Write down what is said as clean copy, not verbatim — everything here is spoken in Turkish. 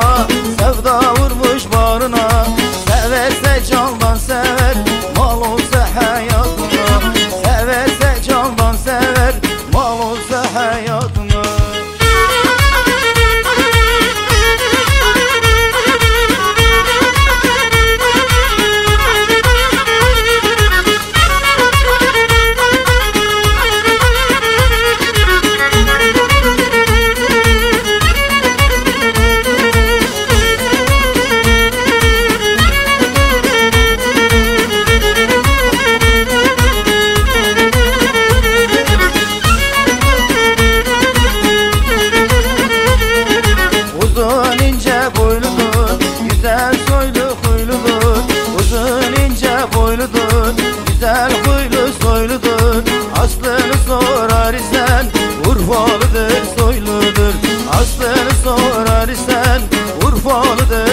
bağrına, sevda vurmuş bağrına. Severse candan sever, mal olsa hayatına. Severse candan sever, mal olsa hayatına. Uzun ince boyludur, güzel soylu huyludur. Uzun ince boyludur, güzel huylu soyludur. Aslını sorar isen Urfalıdır, soyludur. Aslını sorar isen Urfalıdır,